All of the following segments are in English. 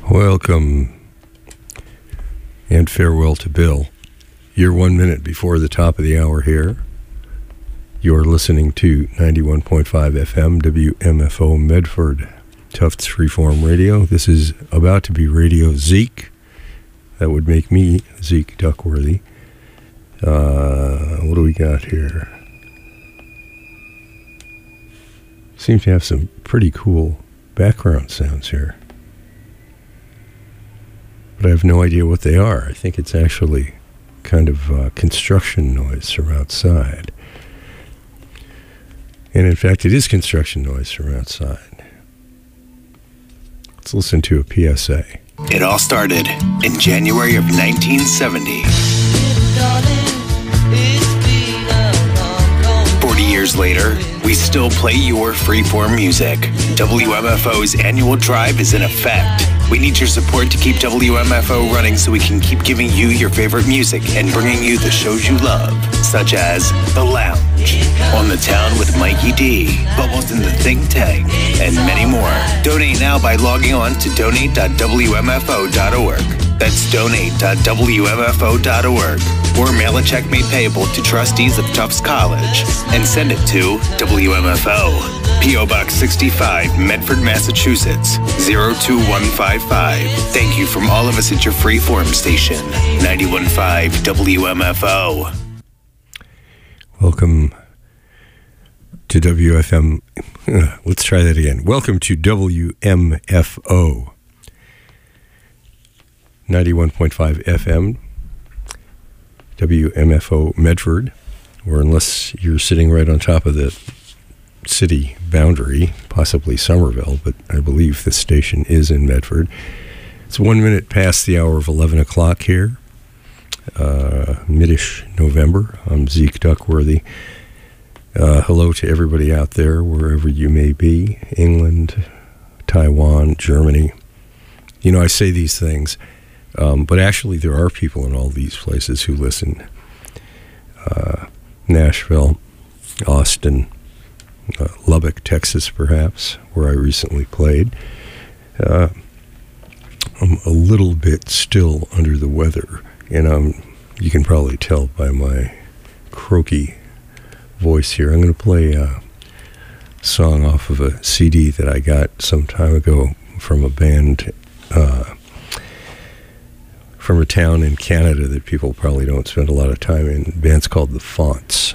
Welcome and farewell to Bill. You're 1 minute before the top of the hour here. You're listening to 91.5 FM WMFO Medford, Tufts Freeform Radio. This is about to be Radio Zeke. That would make me Zeke Duckworthy. What do we got here? Seem to have some pretty cool background sounds here, but I have no idea what they are. I think it's actually kind of construction noise from outside. And in fact, it is construction noise from outside. Let's listen to a PSA. It all started in January of 1970. 40 years later, we still play your freeform music. WMFO's annual drive is in effect. We need your support to keep WMFO running so we can keep giving you your favorite music and bringing you the shows you love, such as The Lounge, On the Town with Mikey D, Bubbles in the Think Tank, and many more. Donate now by logging on to donate.wmfo.org. That's donate.wmfo.org. Or mail a check made payable to trustees of Tufts College and send it to WMFO. P.O. Box 65, Medford, Massachusetts, 02155. Thank you from all of us at your freeform station, 91.5 WMFO. Welcome to WFM. Let's try that again. Welcome to WMFO. 91.5 FM, WMFO Medford, or unless you're sitting right on top of the city boundary, possibly Somerville, but I believe this station is in Medford. It's 1 minute past the hour of 11 o'clock here, mid-ish November. I'm Zeke Duckworthy. Hello to everybody out there, wherever you may be, England, Taiwan, Germany. You know, I say these things, but actually there are people in all these places who listen. Nashville, Austin, Lubbock, Texas, perhaps, where I recently played. I'm a little bit still under the weather, and you can probably tell by my croaky voice here. I'm going to play a song off of a CD that I got some time ago from a band from a town in Canada that people probably don't spend a lot of time in. The band's called The Fonts.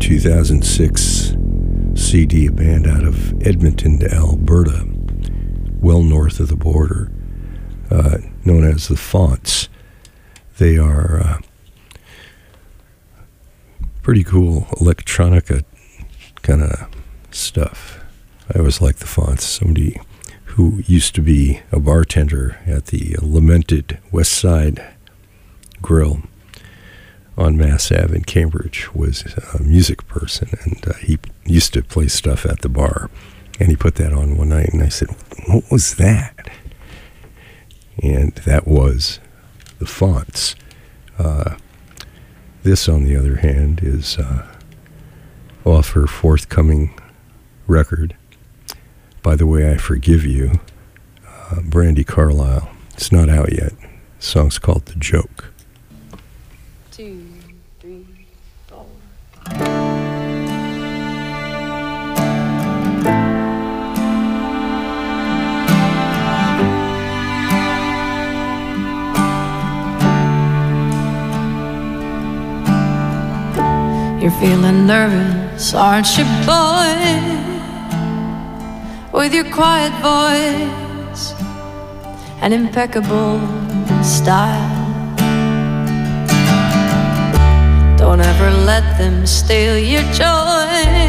2006 CD, a band out of Edmonton, Alberta, well north of the border, known as the Fonts. They are pretty cool electronica kind of stuff. I always liked the Fonts. Somebody who used to be a bartender at the lamented West Side Grill on Mass Ave in Cambridge was a music person, and he used to play stuff at the bar. And he put that on one night, and I said, "What was that?" And that was the Fonts. This, on the other hand, is off her forthcoming record, By the Way I Forgive You, Brandi Carlile. It's not out yet. The song's called The Joke. 2, 3, 4. You're feeling nervous, aren't you, boy? With your quiet voice and impeccable style. Don't ever let them steal your joy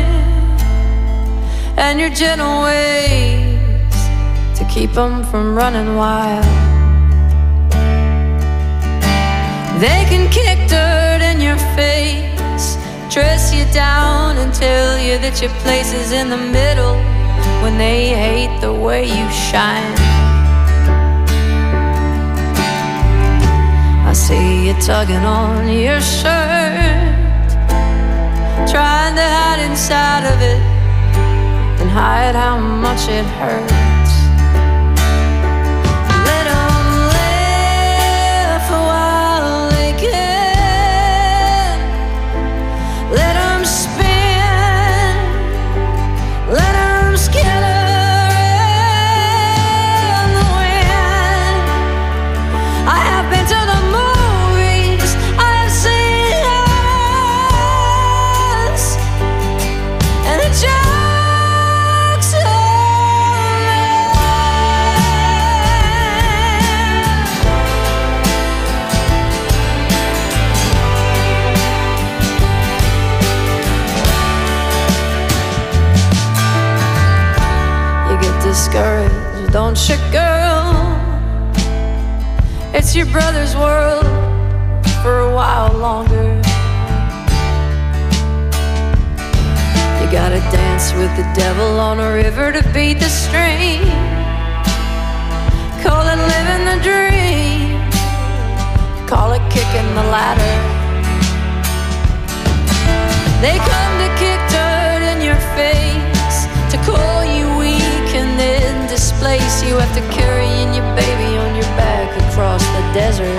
and your gentle ways to keep them from running wild. They can kick dirt in your face, dress you down and tell you that your place is in the middle when they hate the way you shine. I see you tugging on your shirt, trying to hide inside of it and hide how much it hurts. Let them laugh while they can. Let them spin. Let them skitter in the wind. I have been to the movies, I have seen us, and the jokes on me. You get discouraged, don't you, girl? It's your brother's world for a while longer. You gotta dance with the devil on a river to beat the stream. Call it living the dream, call it kicking the ladder. They come to kick dirt in your face, to call you weak and then displace you after carrying your baby on your back across the desert.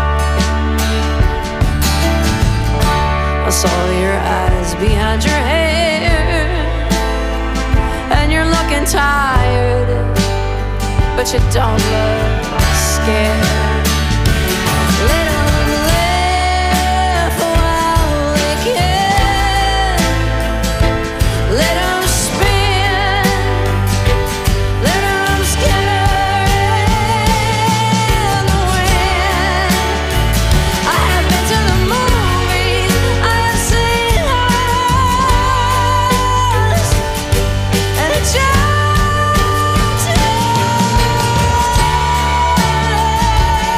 I saw your eyes behind your hair, and you're looking tired, but you don't look scared. Let 'em laugh while they can. Let 'em spin. Let 'em skitter in the wind. I have been to the movies, I have seen us, and the jokes on us.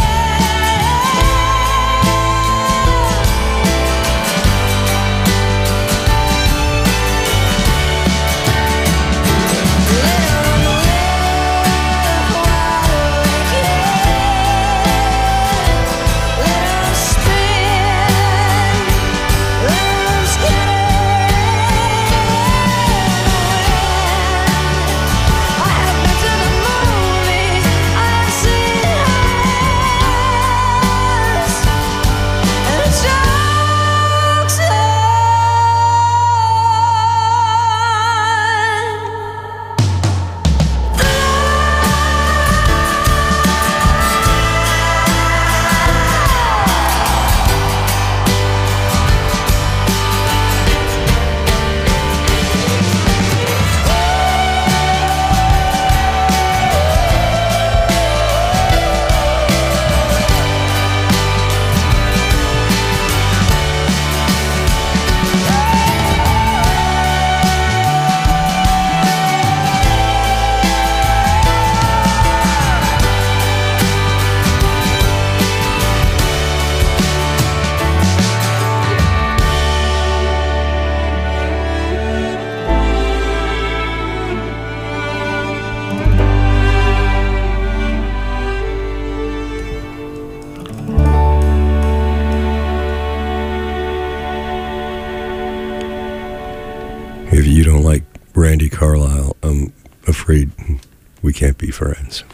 If you don't like Brandi Carlile, I'm afraid we can't be friends.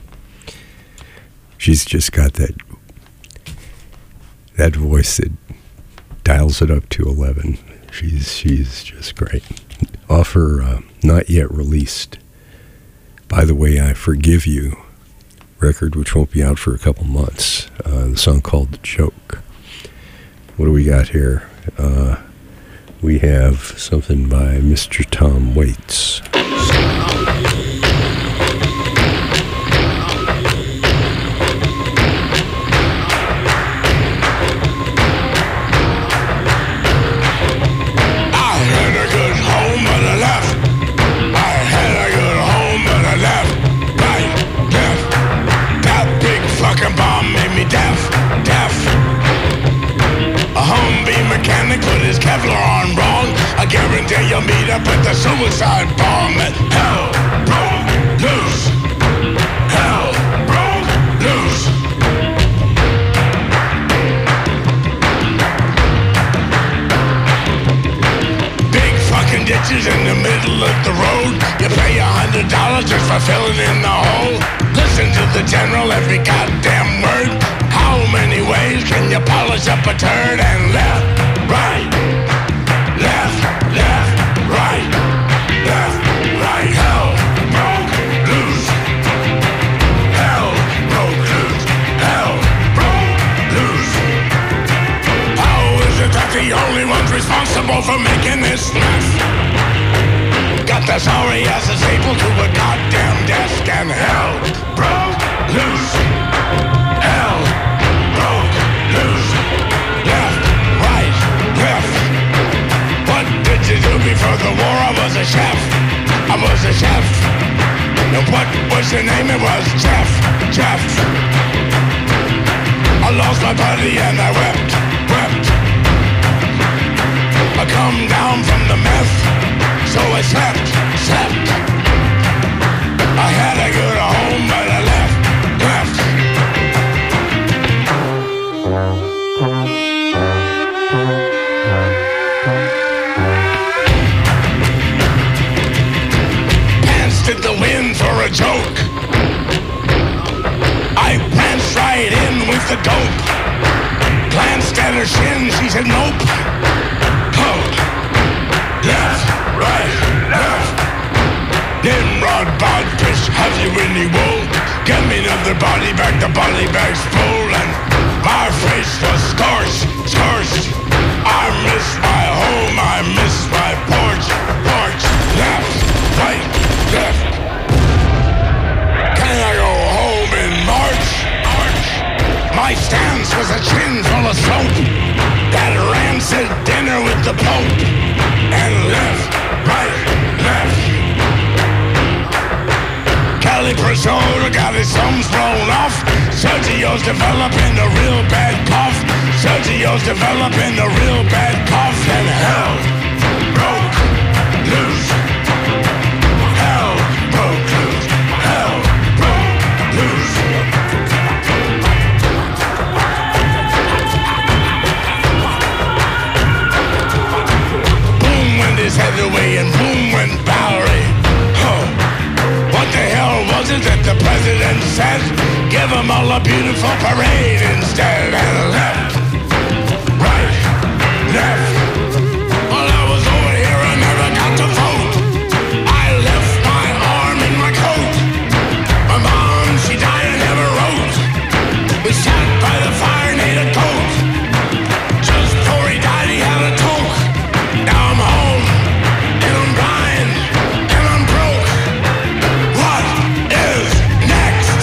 She's just got that voice that dials it up to 11. She's just great. Off her not yet released By the Way I Forgive You record, which won't be out for a couple months. The song called The Joke. What do we got here? We have something by Mr. Tom Waits. Kevlar on wrong. I guarantee you'll meet up at the suicide bomb. Hell broke loose. Hell broke loose. Big fucking ditches in the middle of the road. You pay $100 just for filling in the hole. Listen to the general every goddamn word. How many ways can you polish up a turd? And left, right, left, left, right, left, right. Hell broke loose. Hell broke loose. Hell broke loose. How is it that the only ones responsible for making this mess got the sorry asses stapled to a goddamn desk? And hell broke loose. Hell broke loose. Left, right, left. What did you do before the war? I was a chef. I was a chef. And what was your name? It was Jeff. Jeff. I lost my buddy and I wept. Wept. I come down from the meth, so I slept. Slept. I had a good home, but I left. Left. Pants to the wind for a joke. I pranced right in with the dope. Glanced at her shin, she said nope. Hope. Left, right, left. Nimrod, Bodfish, have you any wool? Get me another body bag, the body bag's full. And my face was scorched, scorched. I miss my home, I miss my porch, porch. Left, right, left. Can I go home in March? March. My stance was a chin full of soap. That rancid dinner with the Pope. And left, right, left. Kelly Priscilla got his thumbs blown off. Sergio's developing a real bad cough. Sergio's developing a real bad cough. And hell broke loose. Hell broke loose. Hell broke loose. Boom went his head away and boom went Bowery. What the hell was it that the president said? Give them all a beautiful parade instead. And left, right, left. While I was over here, I never got to vote. I left my arm in my coat. My mom, she died and never wrote. We sat by the fire and ate a coat. Just before he died, he had a toke. Now I'm home, and I'm blind, and I'm broke. What is next?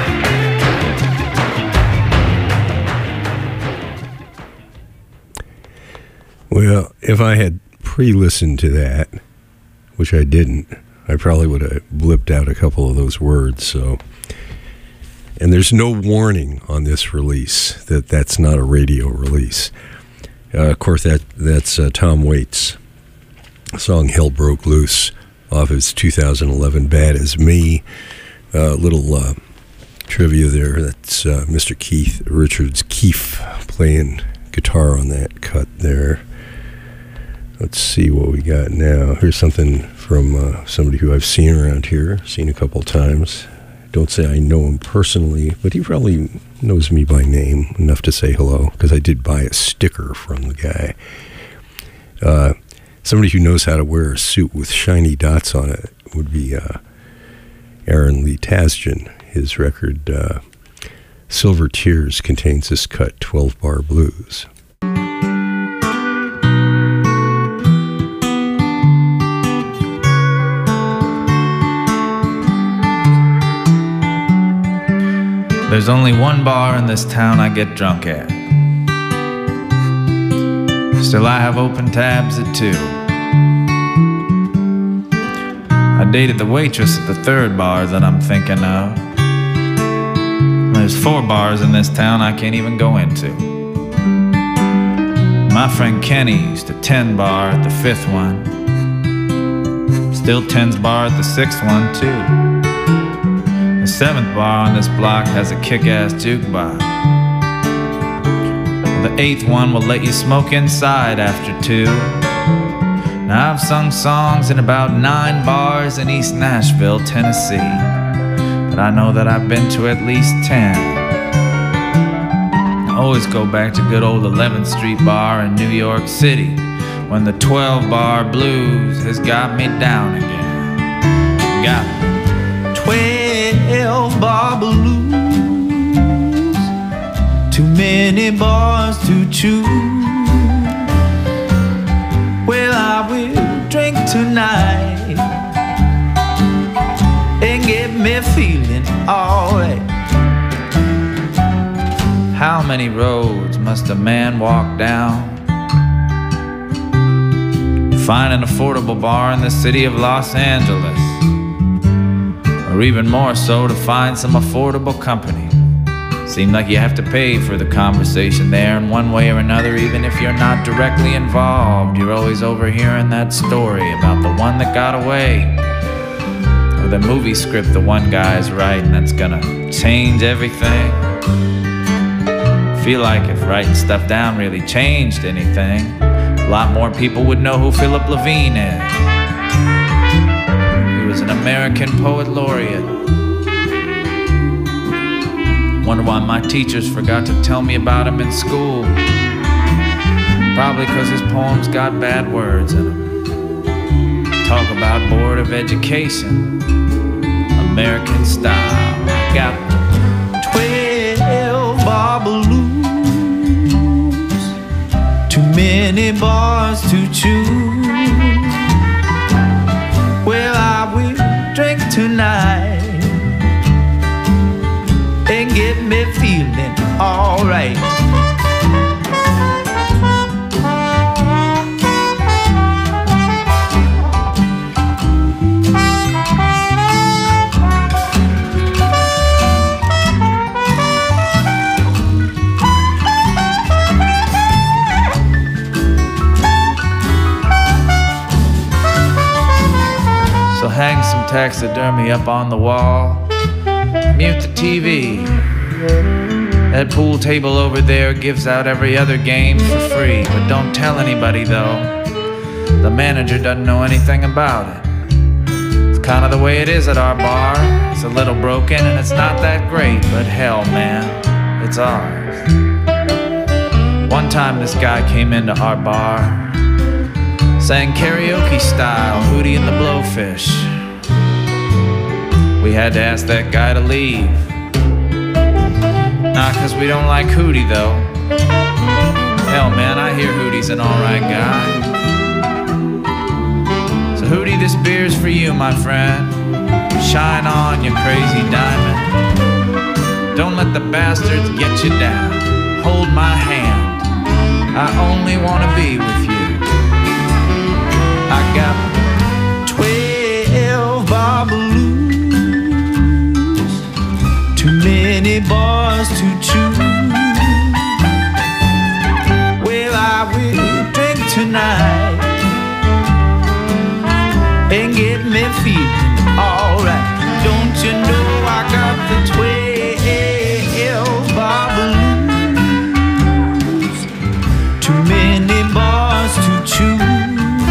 Well, if I had pre-listened to that, which I didn't, I probably would have blipped out a couple of those words. So, and there's no warning on this release that that's not a radio release. Of course, that's Tom Waits' song "Hell Broke Loose" off his 2011 "Bad as Me." Little trivia there. That's Mr. Keith Richards Keefe playing guitar on that cut there. Let's see what we got now. Here's something from somebody who I've seen around here, seen a couple times. Don't say I know him personally, but he probably knows me by name enough to say hello, because I did buy a sticker from the guy. Somebody who knows how to wear a suit with shiny dots on it would be Aaron Lee Tasjan. His record, Silver Tears, contains this cut, 12 Bar Blues. There's only one bar in this town I get drunk at. Still I have open tabs at 2. I dated the waitress at the third bar that I'm thinking of. There's 4 bars in this town I can't even go into. My friend Kenny used to 10 bar at the 5th one. Still 10's bar at the 6th one too. The 7th bar on this block has a kick-ass jukebox. The 8th one will let you smoke inside after 2. Now I've sung songs in about 9 bars in East Nashville, Tennessee, but I know that I've been to at least 10. I always go back to good old 11th Street Bar in New York City, when the 12 Bar Blues has got me down again. Got me. 12 Bar Blues, too many bars to choose. Well, I will drink tonight and get me feeling alright. How many roads must a man walk down to find an affordable bar in the city of Los Angeles? Or even more so, to find some affordable company. Seem like you have to pay for the conversation there in one way or another, even if you're not directly involved. You're always overhearing that story about the one that got away, or the movie script the one guy's writing that's gonna change everything. Feel like if writing stuff down really changed anything, a lot more people would know who Philip Levine is. An American poet laureate. Wonder why my teachers forgot to tell me about him in school. Probably because his poems got bad words in them. Talk about Board of Education, American style. Got 12 bar blues, too many bars to choose. Well, I will drink tonight and get me feeling alright. So hang some taxidermy up on the wall, mute the TV. That pool table over there gives out every other game for free, but don't tell anybody though. The manager doesn't know anything about it. It's kind of the way it is at our bar. It's a little broken and it's not that great, but hell man, it's ours. One time this guy came into our bar, sang karaoke style, Hootie and the Blowfish. We had to ask that guy to leave. Not 'cause we don't like Hootie though. Hell man, I hear Hootie's an alright guy. So Hootie, this beer's for you, my friend. Shine on, you crazy diamond. Don't let the bastards get you down. Hold my hand, I only wanna be with you. I got 12 bar blues, too many bars to choose. Well, I will drink tonight and get me feeling alright. Don't you know I got the 12 bar blues, too many bars to choose.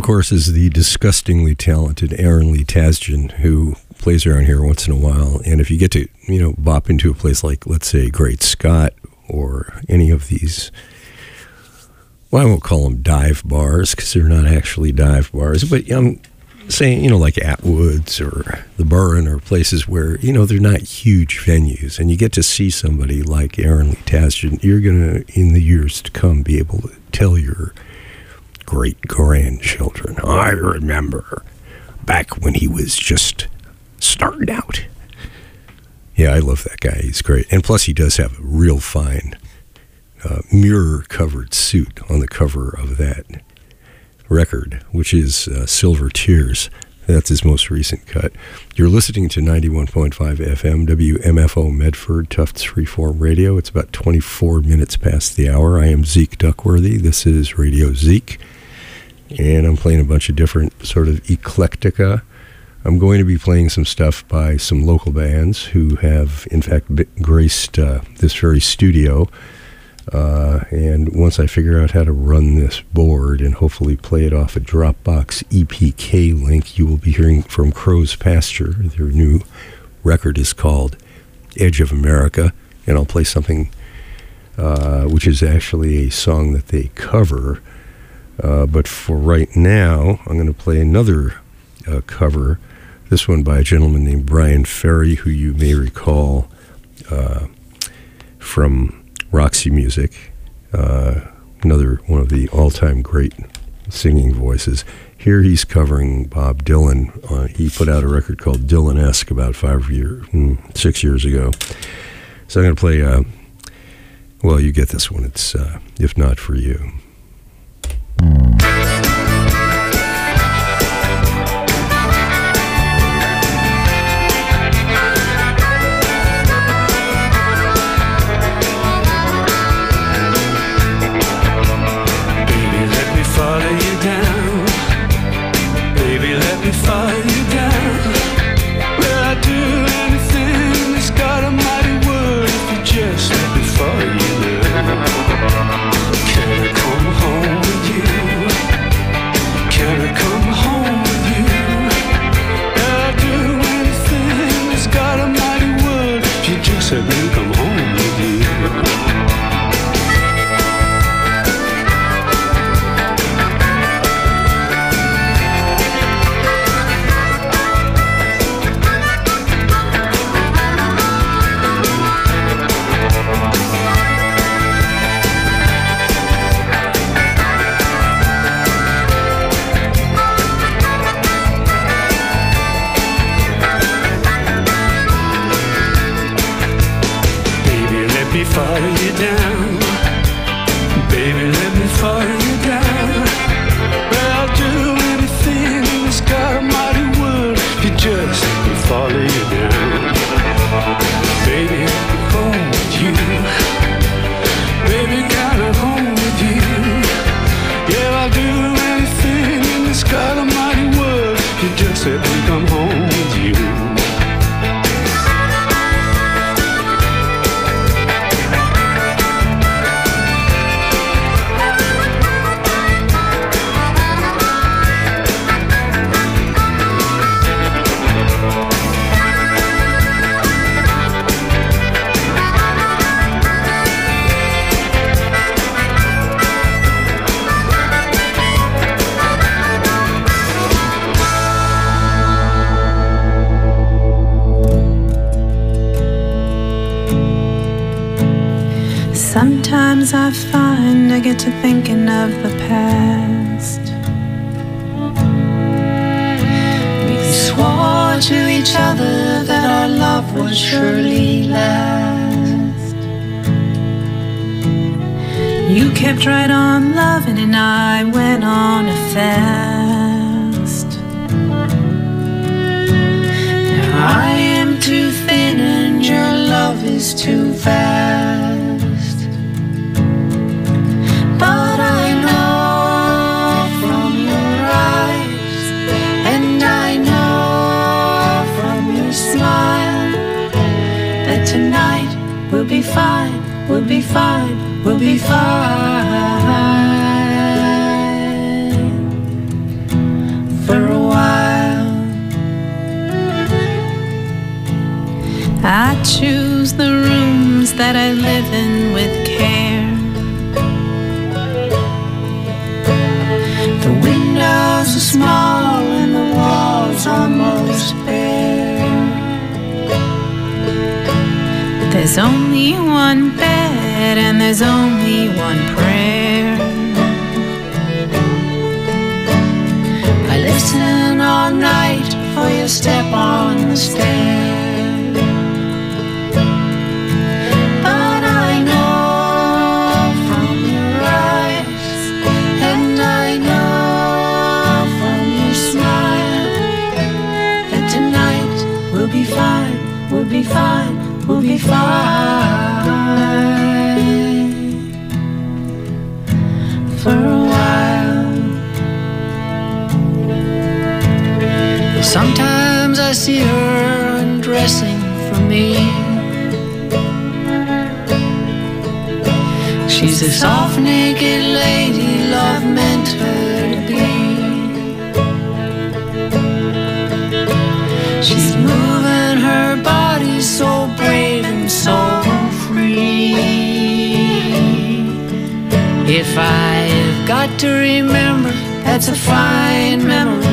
course, is the disgustingly talented Aaron Lee Tasjan, who plays around here once in a while. And if you get to, bop into a place like, let's say, Great Scott or any of these, well, I won't call them dive bars because they're not actually dive bars, but I'm saying, like Atwood's or the Burren or places where, they're not huge venues, and you get to see somebody like Aaron Lee Tasjan, you're going to, in the years to come, be able to tell your great-grandchildren, I remember back when he was just starting out. Yeah, I love that guy. He's great. And plus, he does have a real fine mirror-covered suit on the cover of that record, which is Silver Tears. That's his most recent cut. You're listening to 91.5 FM, WMFO Medford, Tufts Freeform Radio. It's about 24 minutes past the hour. I am Zeke Duckworthy. This is Radio Zeke. And I'm playing a bunch of different sort of eclectica. I'm going to be playing some stuff by some local bands who have, in fact, graced this very studio. And once I figure out how to run this board and hopefully play it off a Dropbox EPK link, you will be hearing from Crow's Pasture. Their new record is called Edge of America, and I'll play something which is actually a song that they cover. But for right now, I'm going to play another cover, this one by a gentleman named Brian Ferry, who you may recall from Roxy Music, another one of the all-time great singing voices. Here he's covering Bob Dylan. He put out a record called Dylan-esque about 6 years ago. So I'm going to play, well, you get this one. It's If Not For You. Sometimes I find I get to thinking of the past. We swore to each other that our love would surely last. You kept right on loving and I went on a fast. Now I am too thin and your love is too fast. But I know from your eyes, and I know from your smile, that tonight we'll be fine, we'll be fine, we'll be fine. I choose the rooms that I live in with care. The windows are small and the walls almost bare. There's only one bed and there's only one prayer. I listen all night for your step on the stair. But I know from your eyes, and I know from your smile, that tonight we'll be fine, we'll be fine, we'll be fine for a while. Sometimes I see her undressing for me. She's a soft naked lady love meant her to be. She's moving her body so brave and so free. If I've got to remember, that's a fine memory.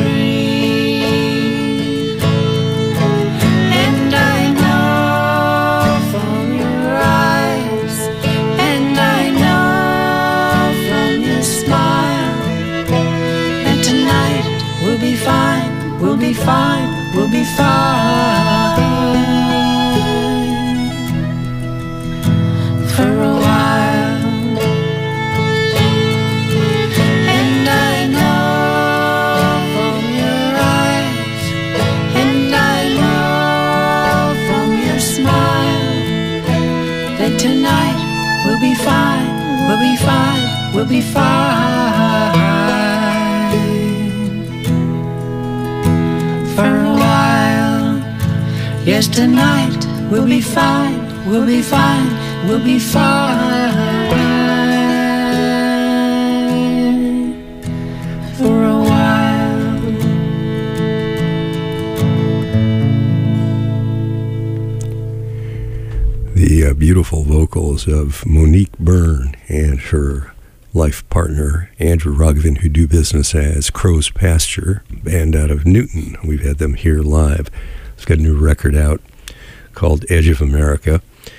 We'll be fine, we'll be fine for a while. And I know from your eyes, and I know from your smile, that tonight we'll be fine, we'll be fine, we'll be fine for a while. Yes, tonight we'll be fine, we'll be fine, we'll be fine for a while. The beautiful vocals of Monique Byrne and her life partner, Andrew Raghavan, who do business as Crow's Pasture, band out of Newton. We've had them here live. It's got a new record out called Edge of America.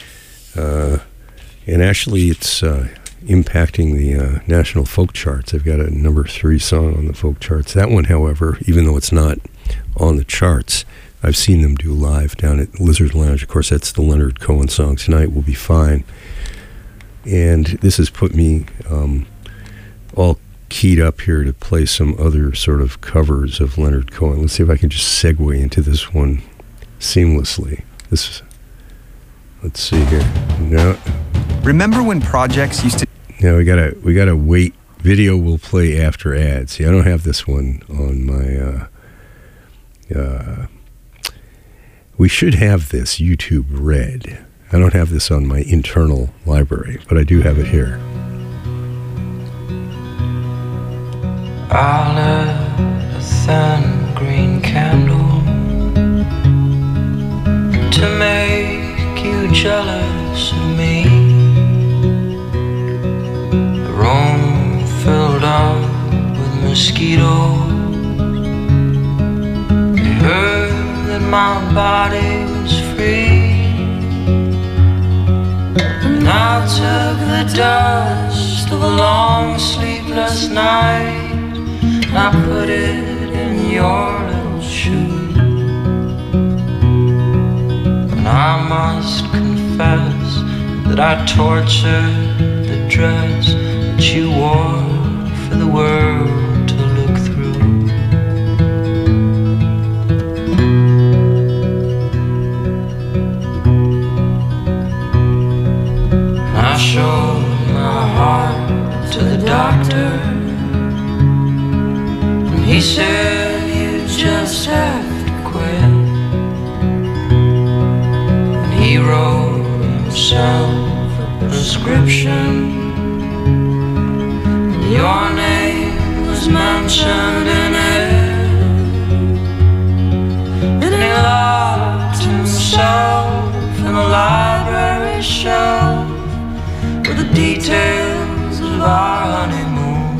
And actually it's impacting the national folk charts. They've got a number 3 song on the folk charts. That one, however, even though it's not on the charts, I've seen them do live down at Lizard Lounge. Of course, that's the Leonard Cohen song, Tonight Will Be Fine. And this has put me all keyed up here to play some other sort of covers of Leonard Cohen. Let's see if I can just segue into this one seamlessly. Let's see here. No. Remember when projects used to... No, we gotta wait. Video will play after ads. See, I don't have this one on my... we should have this YouTube Red. I don't have this on my internal library, but I do have it here. I'll light a thin green candle to make you jealous of me. A room filled up with mosquitoes. They heard that my body was free. And I took the dust of a long sleepless night, and I put it in your little shoe. And I must confess that I tortured the dress that you wore for the world to look through. I showed my heart to the doctor, and he said you just have to quit. And he wrote himself a prescription, and your name was mentioned in it. And he locked himself my shelf were the details of our honeymoon.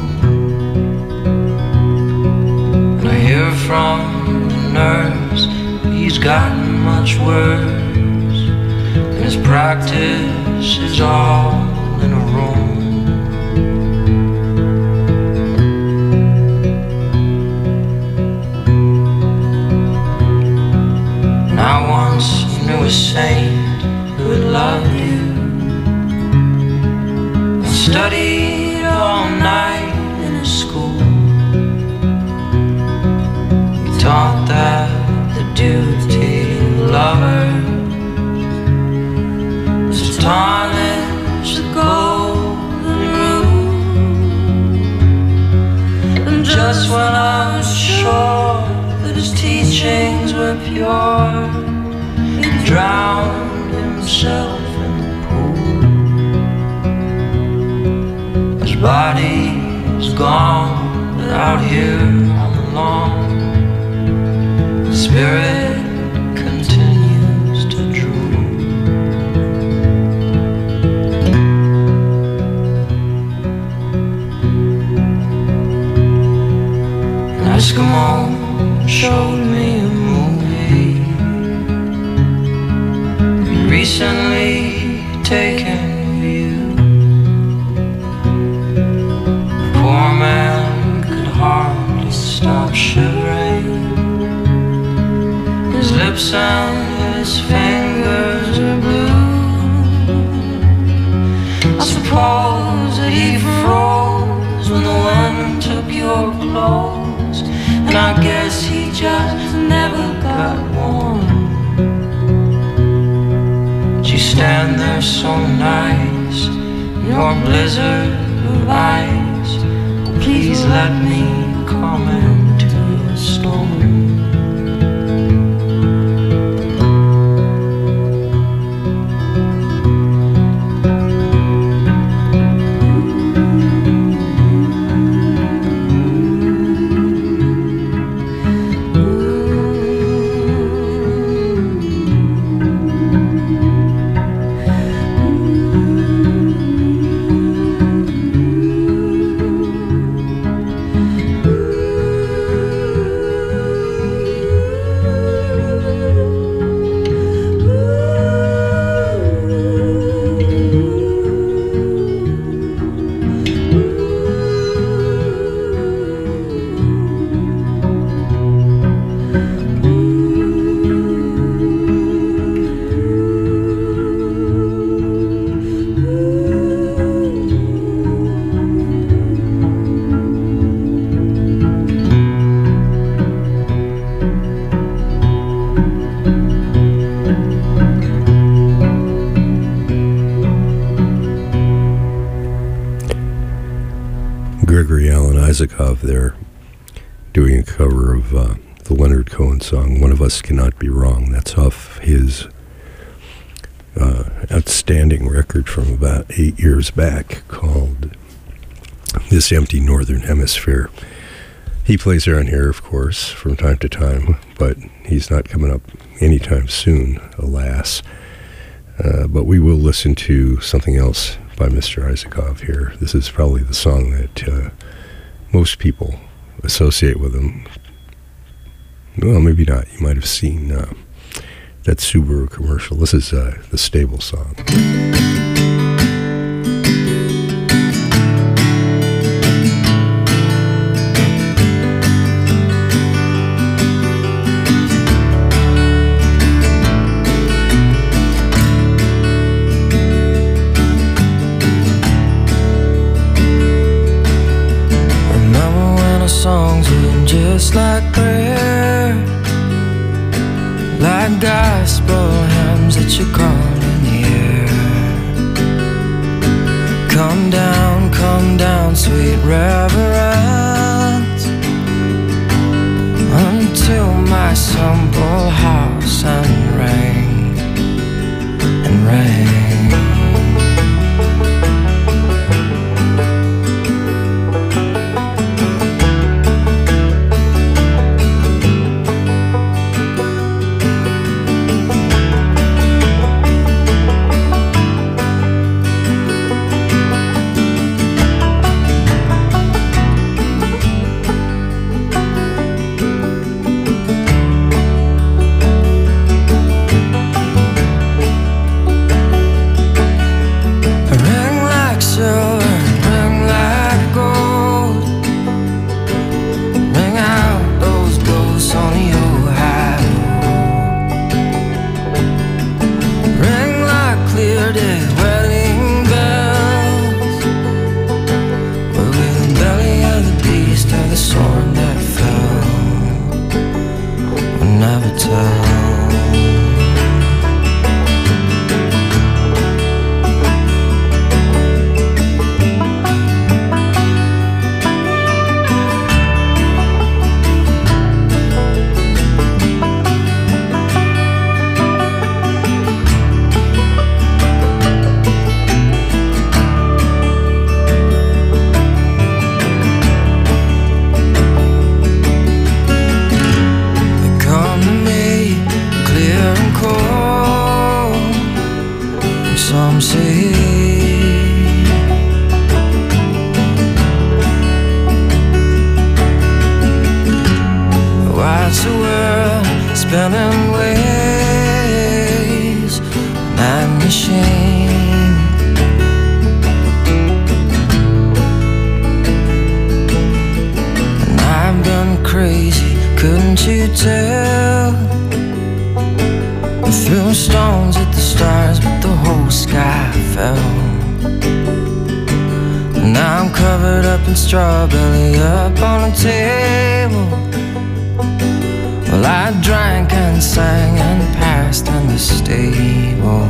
And I hear from the nurse he's gotten much worse, and his practice is all in a room. And I once knew a saint who had loved you. I studied all night in his school. He taught that the duty of lovers was to tarnish the golden rule. And just when I was sure that his teachings were pure, he drowned himself in the pool. His body is gone, but out here on the lawn, the spirit continues to drool. An Eskimo showed me a movie recently taken of you. The poor man could hardly stop shivering. His lips and his fingers are blue. I suppose that he froze when the wind took your clothes, and I guess he just never got warm. You stand there so nice in your blizzard of ice. Oh, please let me come into your storm. Gregory Alan Isakov there doing a cover of the Leonard Cohen song, One of Us Cannot Be Wrong. That's off his outstanding record from about 8 years back called This Empty Northern Hemisphere. He plays around here, of course, from time to time, but he's not coming up anytime soon, alas. But we will listen to something else by Mr. Isakov here. This is probably the song that most people associate with him. Well, maybe not. You might have seen that Subaru commercial. This is the Stable song. Songs were just like prayer, like gospel hymns that you call in the air. Come down, sweet reverence, until my simple house and ring and ring. holiday wedding bells will be the belly of the beast or the sword that fell. We'll never tell. Some say what's the world spinning ways, night machine. And I've been crazy, couldn't you tell? I threw stones at the stars, but the whole sky fell. Now I'm covered up in straw, belly up on a table. Well, I drank and sang and passed in the stable.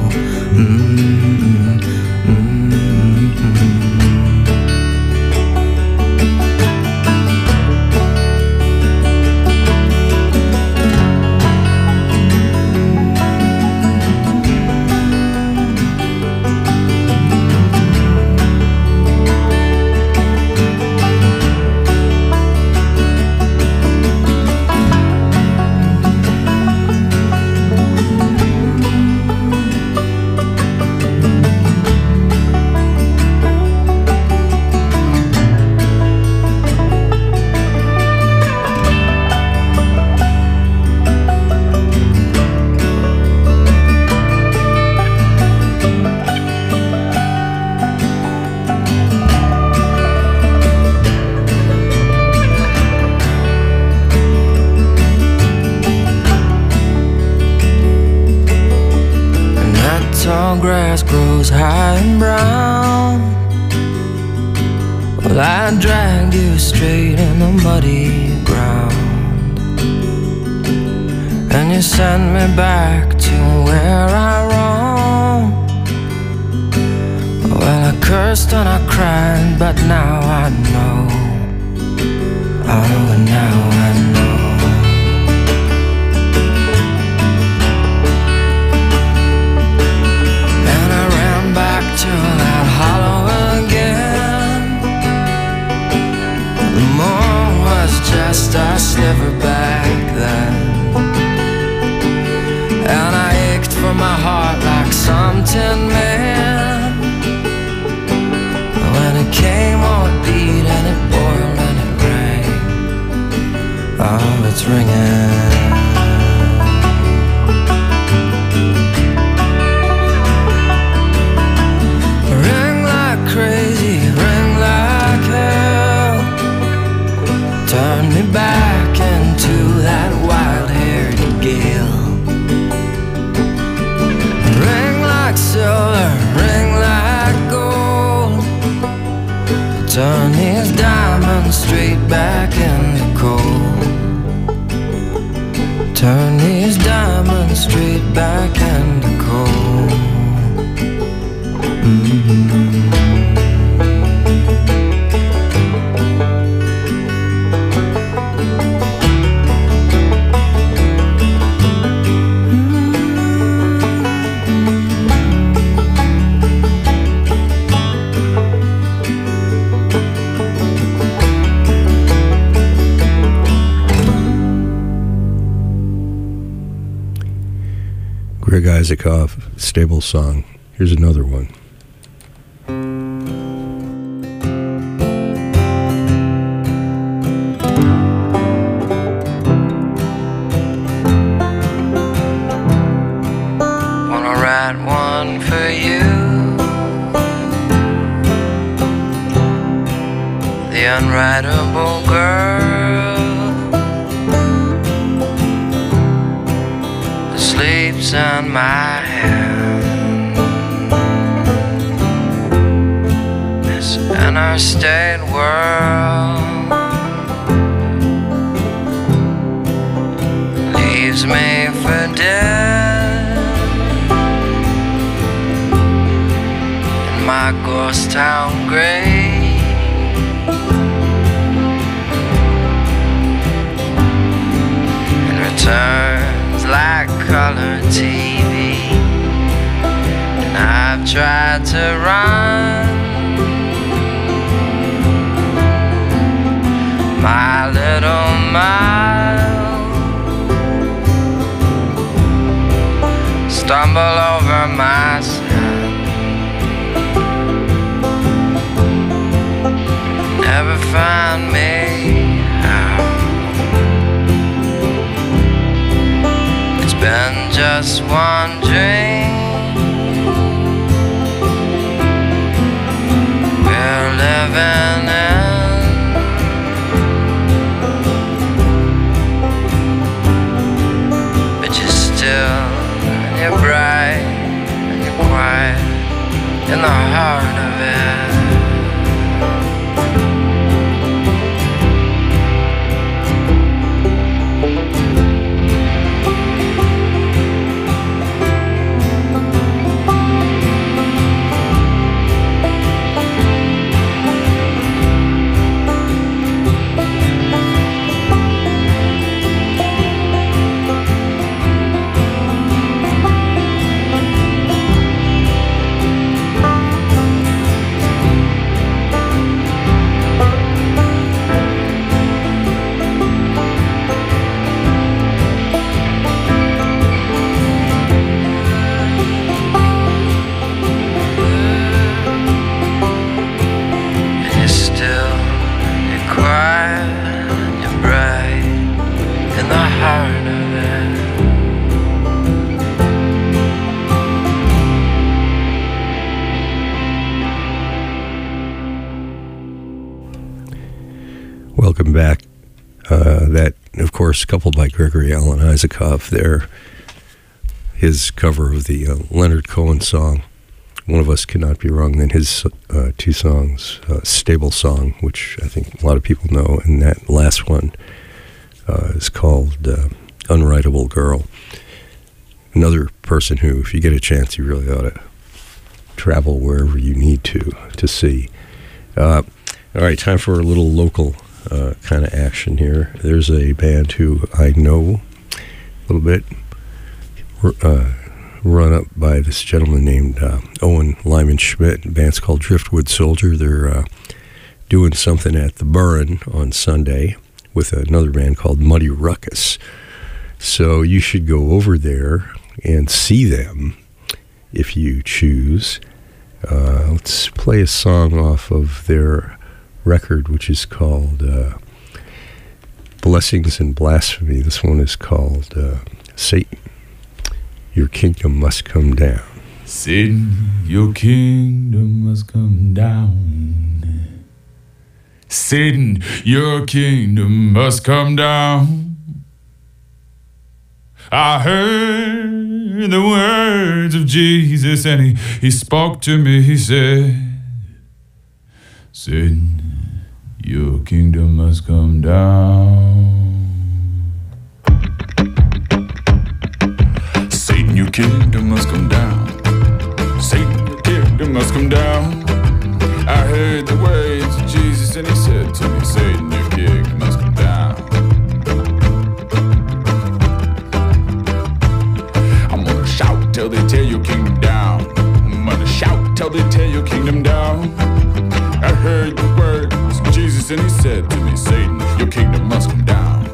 Tall grass grows high and brown. Well, I dragged you straight in the muddy ground, and you sent me back to where I roamed. Well, I cursed and I cried, but now I know. Oh, now I know. To that hollow again. The moon was just a sliver back then, and I ached for my heart like some tin man. When it came, oh, it beat and it boiled and it rang. Oh, it's ringing. Crazy, ring like hell. Turn me back into that wild-haired gale. Ring like silver, ring like gold. Turn these diamonds straight back into coal. Turn these diamonds straight back into coal. Greg Isaacoff, Stable Song. Here's another one. Wanna write one for you, the unwritable girl who sleeps on my hand. interstate world leaves me for dead in my ghost town grave. And returns like color TV. And I've tried to run my little mile, stumble over myself, never find me out. It's been just one dream we're living in. And you're bright and you're quiet in the heart of it. Welcome back. That, of course, coupled by Gregory Alan Isakov there, his cover of the Leonard Cohen song, One of Us Cannot Be Wrong, then his two songs, Stable Song, which I think a lot of people know, and that last one is called Unwritable Girl. Another person who, if you get a chance, you really ought to travel wherever you need to see. All right, time for a little local kind of action here. There's a band who I know a little bit, run up by this gentleman named Owen Lyman Schmidt. The band's called Driftwood Soldier. They're doing something at the Burren on Sunday with another band called Muddy Ruckus. So you should go over there and see them if you choose. Let's play a song off of their record, which is called Blessings and Blasphemy. This one is called Satan, Your Kingdom Must Come Down. Satan, your kingdom must come down. Satan, your kingdom must come down. I heard the words of Jesus, and he spoke to me. He said, Satan, your kingdom must come down. Satan, your kingdom must come down. Satan, your kingdom must come down. I heard the words of Jesus, and he said to me, Satan, your kingdom must come down. I'm gonna shout till they tear your kingdom down. I'm gonna shout till they tear your kingdom down. I heard the words of Jesus, and he said to me, Satan, your kingdom must come down.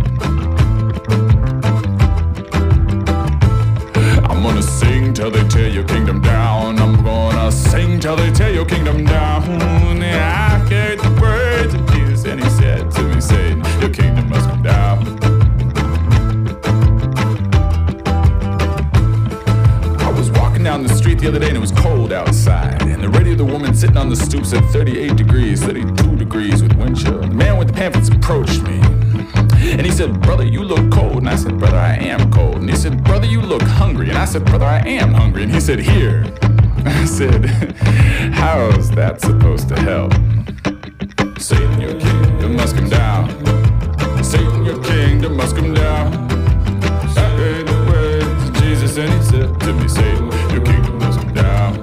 I'm gonna sing till they tear your kingdom down. I'm gonna sing till they tear your kingdom down. Yeah, I heard the words of Jesus, and he said to me, Satan, your kingdom must come down. I was walking down the street the other day, and it was cold outside. And the radio of the woman sitting on the stoop said 38 degrees, 32 degrees with wind chill. And the man with the pamphlets approached me. And he said, brother, you look cold. And I said, brother, I am cold. And he said, brother, you look hungry. And I said, brother, I am hungry. And he said, here, I said, how's that supposed to help? Satan, your kingdom must come down. Satan, your kingdom must come down. I heard the words of Jesus and he said to me, Satan, your kingdom must come down.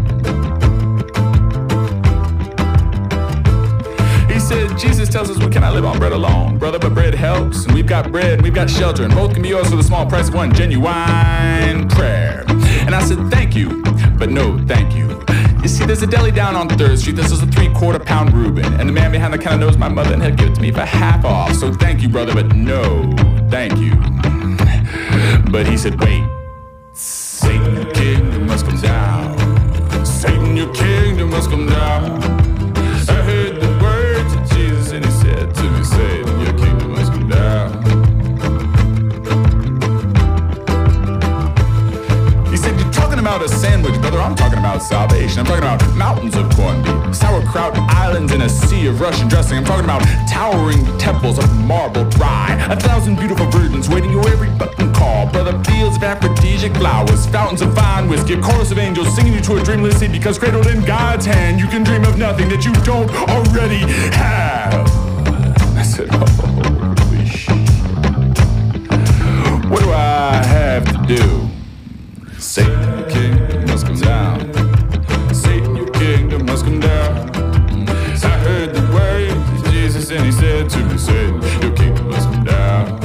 He said, Jesus tells us we cannot live on bread alone, brother, but bread helps. And we've got bread and we've got shelter, and both can be yours for the small price of one genuine prayer. And I said, thank you, but no thank you. You see, there's a deli down on 3rd Street. This is a 3/4 pound Reuben, and the man behind the counter knows my mother, and he'll give it to me for half off. So thank you, brother, but no thank you. But he said, wait, Satan, your kingdom must come down. Satan, your kingdom must come down. I heard the words of Jesus, and he said to me, Satan, your kingdom must come down. He said, you're talking about a sandwich, brother. I'm talking about salvation. I'm talking about mountains of corned beef, sauerkraut islands in a sea of Russian dressing. I'm talking about towering temples of marble dry, 1,000 beautiful virgins waiting your every button call, brother. Fields of aphrodisiac flowers, fountains of fine whiskey, a chorus of angels singing you to a dreamless sea, because cradled in God's hand, you can dream of nothing that you don't already have. I said, holy shit. What do I have to do? Satan, your kingdom must come down. Satan, your kingdom must come down. I heard the words of Jesus and he said to me, Satan, your kingdom must come down.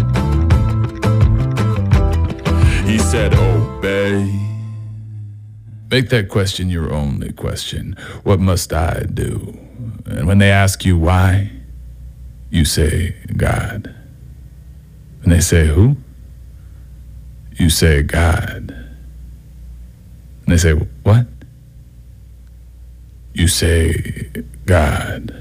He said, obey. Make that question your only question. What must I do? And when they ask you why, you say, God. When they say, who? You say, God. And they say, what? You say, God.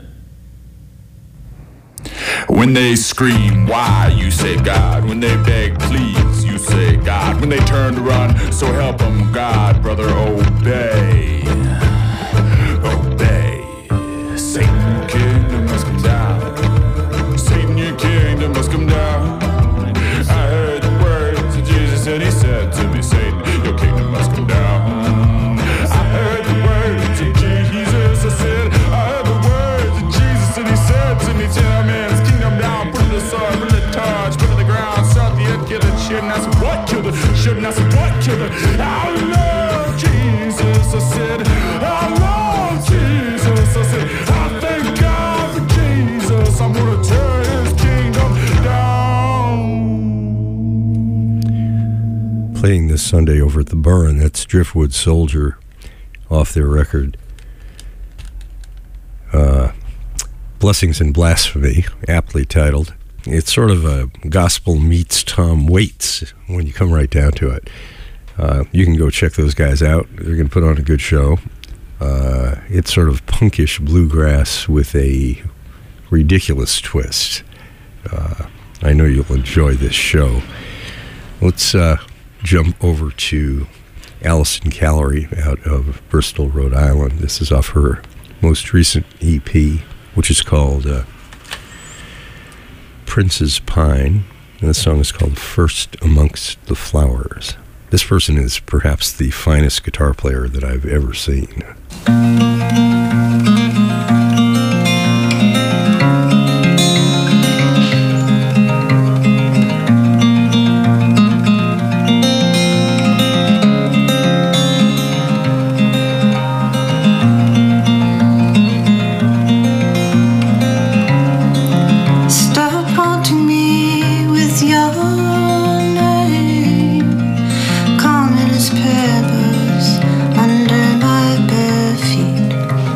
When they scream, why? You say, God. When they beg, please, you say, God. When they turn to run, so help them, God, brother, obey. Obey. Satan, your kingdom must come down. Satan, your kingdom must come down. I heard the words of Jesus and he said to me, Satan, your kingdom must come down. I heard the words of Jesus, I said, I heard the words of Jesus and he said to me, tell man's kingdom down, put the sword, put the torch, put it to the ground, start the earth, kill it, shit, and I said, what killed it, shit, and I said, what killed it, I love Jesus, I said, I love Jesus, I said, I thank God for Jesus, I'm gonna tear his kingdom down. Playing this Sunday over at the Burren, that's Driftwood Soldier off their record Blessings and Blasphemy, aptly titled. It's sort of a gospel meets Tom Waits when you come right down to it. You can go check those guys out. They're going to put on a good show. It's sort of punkish bluegrass with a ridiculous twist. I know you'll enjoy this show. Let's jump over to Alison Callery out of Bristol, Rhode Island. This is off her most recent EP, which is called Prince's Pine, and the song is called First Amongst the Flowers. This person is perhaps the finest guitar player that I've ever seen. Under my bare feet.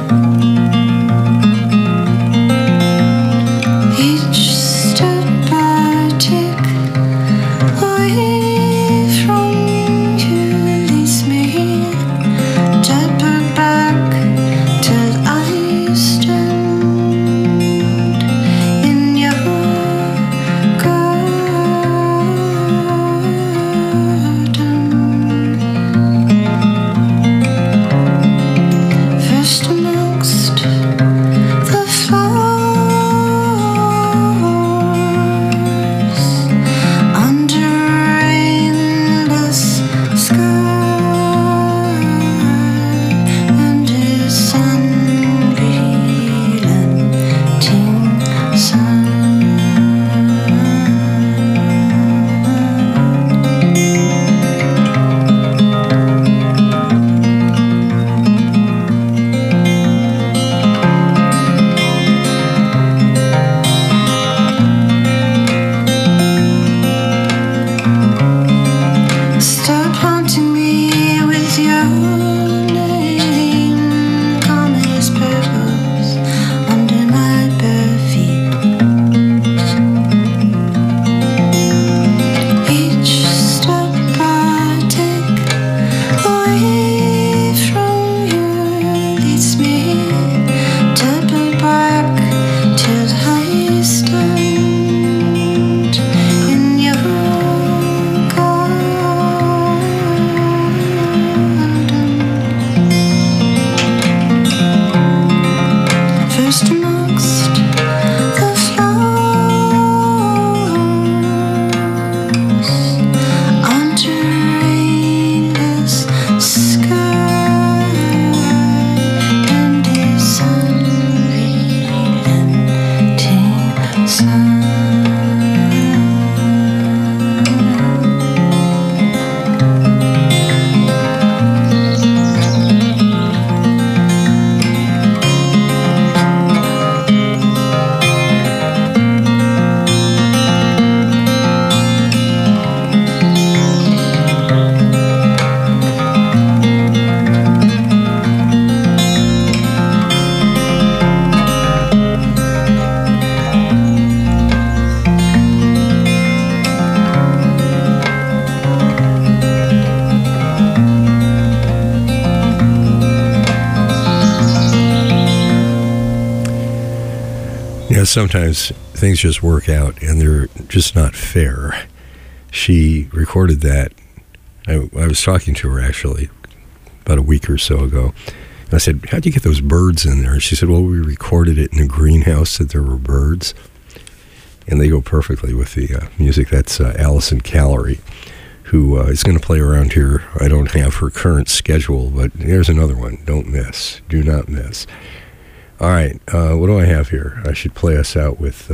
You know, sometimes things just work out and they're just not fair. She recorded that. I was talking to her actually about a week or so ago. And I said, how'd you get those birds in there? And she said, well, we recorded it in a greenhouse that there were birds. And they go perfectly with the music. That's Allison Callery, who is going to play around here. I don't have her current schedule, but there's another one. Don't miss. Do not miss. All right, what do I have here? I should play us out with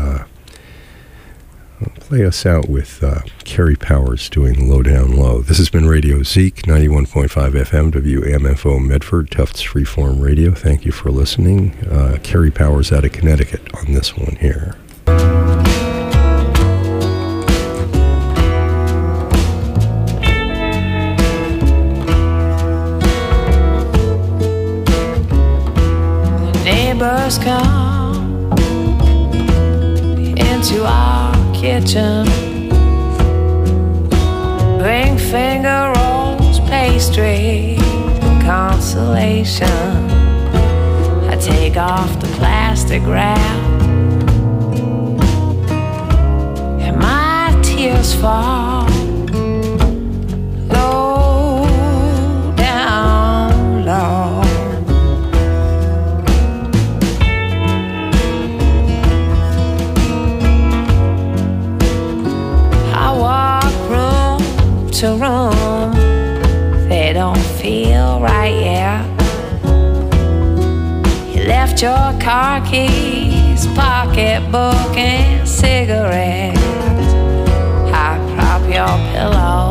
Kerry Powers doing Low Down Low. This has been Radio Zeke, 91.5 FM, WMFO Medford, Tufts Freeform Radio. Thank you for listening. Kerry Powers out of Connecticut on this one here. Neighbors come into our kitchen, bring finger rolls, pastry, consolation. I take off the plastic wrap and my tears fall low down low. To room, they don't feel right yet. You left your car keys, pocketbook, and cigarettes. I prop your pillow